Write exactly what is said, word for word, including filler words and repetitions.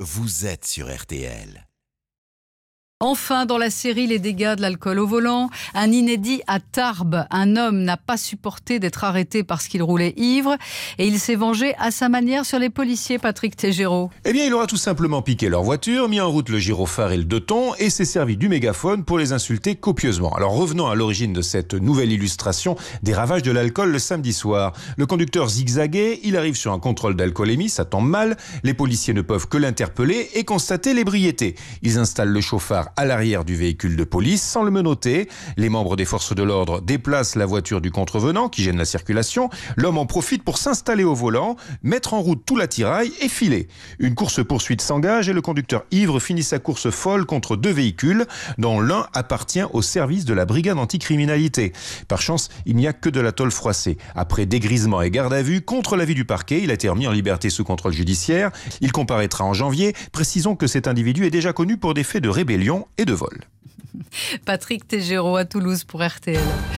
vous êtes sur R T L. Enfin, dans la série Les dégâts de l'alcool au volant, un inédit à Tarbes. Un homme n'a pas supporté d'être arrêté parce qu'il roulait ivre et il s'est vengé à sa manière sur les policiers, Patrick Tégéraud. Eh bien, il aura tout simplement piqué leur voiture, mis en route le gyrophare et le deux tons et s'est servi du mégaphone pour les insulter copieusement. Alors revenons à l'origine de cette nouvelle illustration des ravages de l'alcool le samedi soir. Le conducteur zigzaguait, il arrive sur un contrôle d'alcoolémie, ça tombe mal. Les policiers ne peuvent que l'interpeller et constater l'ébriété. Ils installent le chauffard à l'arrière du véhicule de police sans le menotter. Les membres des forces de l'ordre déplacent la voiture du contrevenant qui gêne la circulation. L'homme en profite pour s'installer au volant, mettre en route tout l'attirail et filer. Une course-poursuite s'engage et le conducteur ivre finit sa course folle contre deux véhicules dont l'un appartient au service de la brigade anticriminalité. Par chance, il n'y a que de la tôle froissée. Après dégrisement et garde à vue, contre l'avis du parquet, il a été remis en liberté sous contrôle judiciaire. Il comparaîtra en janvier. Précisons que cet individu est déjà connu pour des faits de rébellion et de vol. Patrick Tégéraud à Toulouse pour R T L.